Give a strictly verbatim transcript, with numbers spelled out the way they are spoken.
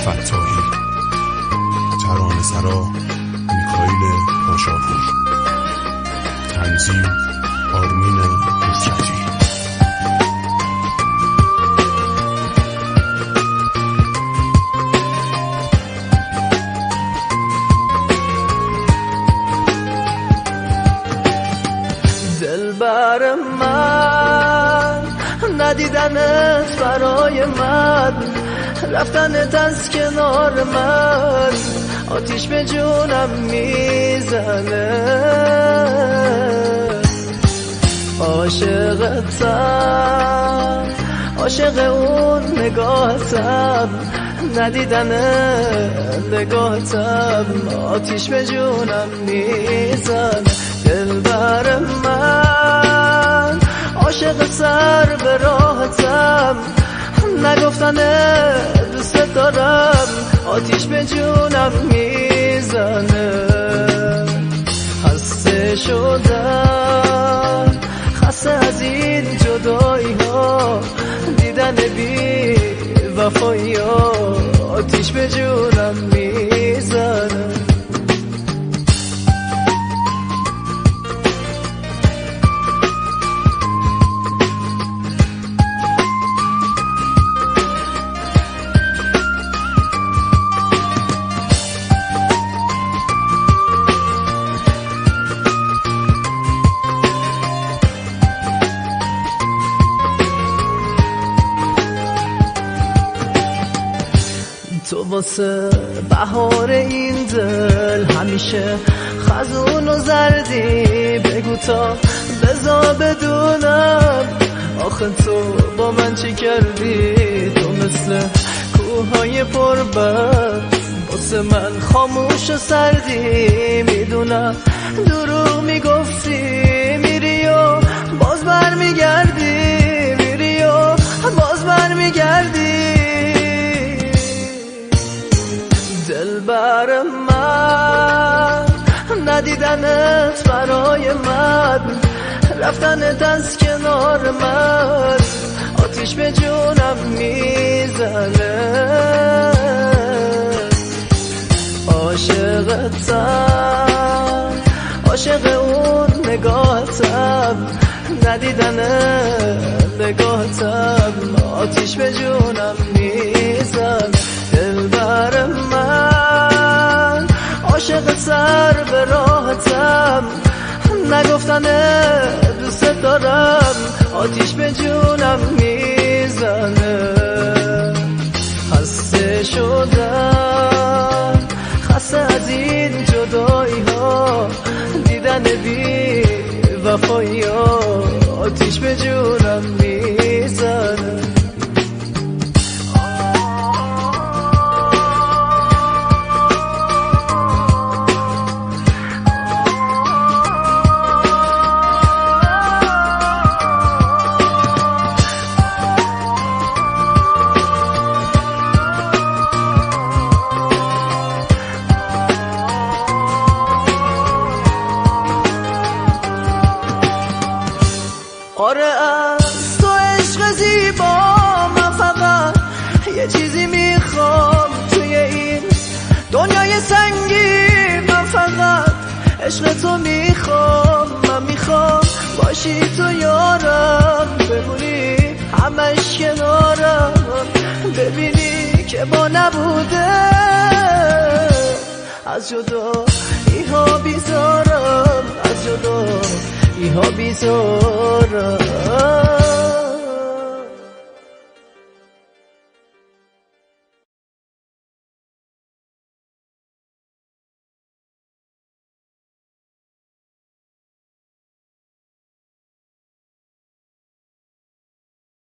فتاحی، ترانه سرا میکائیل پاشاپور، تنظیم آرمین حجتی. دلبر من ندیدنت برای من، رفتنت از کنار من آتیش به جونم میزنه. عاشقتم، عاشق اون نگاهتم، ندیدن نگاهتم آتیش به جونم میزنه. دلبر من عاشق سر به راحتم، نگفتن دوست دارم آتیش به جونم میزنه. خسته شدم، خسته از این جدایی ها، دیدن بی وفایی ها آتیش به جونم میزنه. تو واسه بهار این دل همیشه خزون و زردی، بگو تا بزا بدونم آخه تو با من چی کردی. تو مثل کوههای پربرف واسه من خاموش و سردی، میدونم دروغ میگفتی میری و باز بر میگردی، میری و باز بر میگردی. دلبر من ندیدنت برای من، رفتنت از کنار من آتیش به جونم میزنه. عاشقتم، عاشق اون نگاهتم، ندیدن نگاهتم آتیش به جونم میزنه. دلبر من عاشق سر به راحتم، نگفتن دوست دارم آتیش به جونم میزنه. خسته شدم، خسته از این جدایی ها، دیدن بی وفایی ها آتیش به جونم میزنه. آره از تو عشق زیبا، من فقط یه چیزی میخوام توی این دنیای سنگی. من فقط عشق تو میخوام، من میخوام باشی تو یارم، بمونی همش کنارم، ببینی که با نبوده از جدایی ها بیزارم، از جدایی ها بیزارم.